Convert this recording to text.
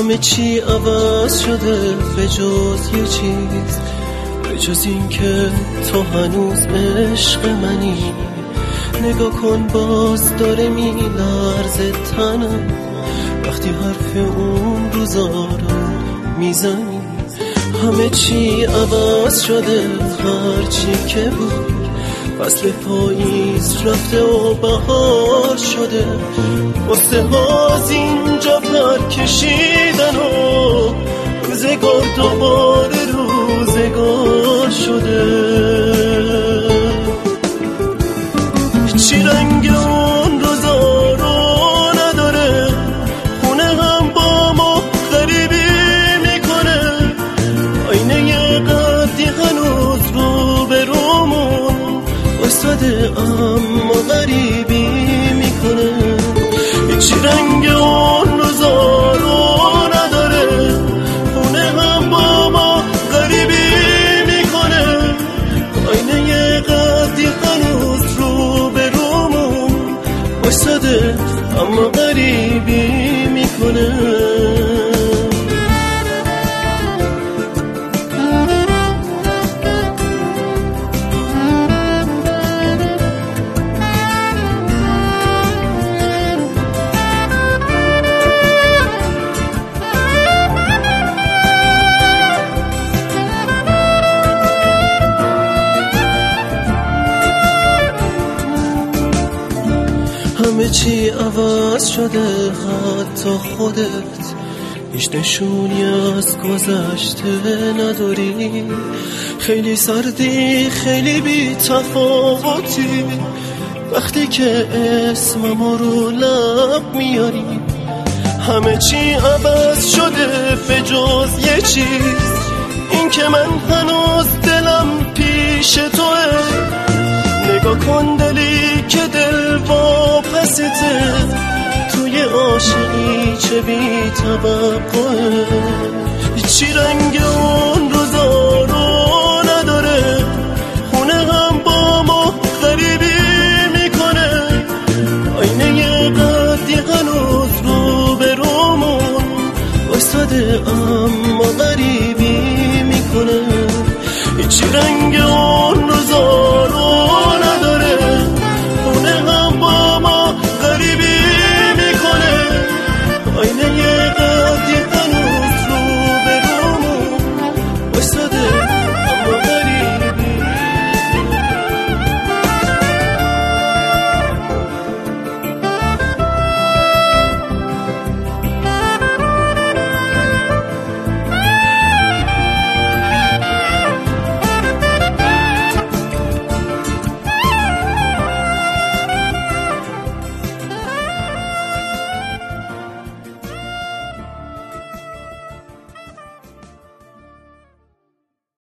همه چی عوض شده به جز یه چیز، به جز این که تو هنوز عشق منی. نگاه کن باز داره میلرزه تنم وقتی حرف اون روزا رو میزنی. همه چی عوض شده، هرچی که بود فصل پاییز رفته و بهار شده. واسه باز اینجا پر کشیدن و روزگار دوباره روزگار شده. چی رنگ اون روزا رو نداره، خونه هم با ما غریبی میکنه. آینه یه قدی هنوز رو به رومون وایساده اما غریبی میکنه. چی رنگ اون روزا رو نداره، خونه هم با ما غریبی میکنه. آینه یه قدی هنوز رو به رومون وایساده اما غریبی میکنه. همه چی عوض شده، حتی خودت هیچ نشونی از گذشته نداری. خیلی سردی، خیلی بی تفاوتی وقتی که اسمم رو لب میاری. همه چی عوض شده به جز یه چیز، این که من هنوز دلم پیش توه. نگاه کن دلی که دل واپسته، توی عاشقی چه بی توقعه. چی رنگ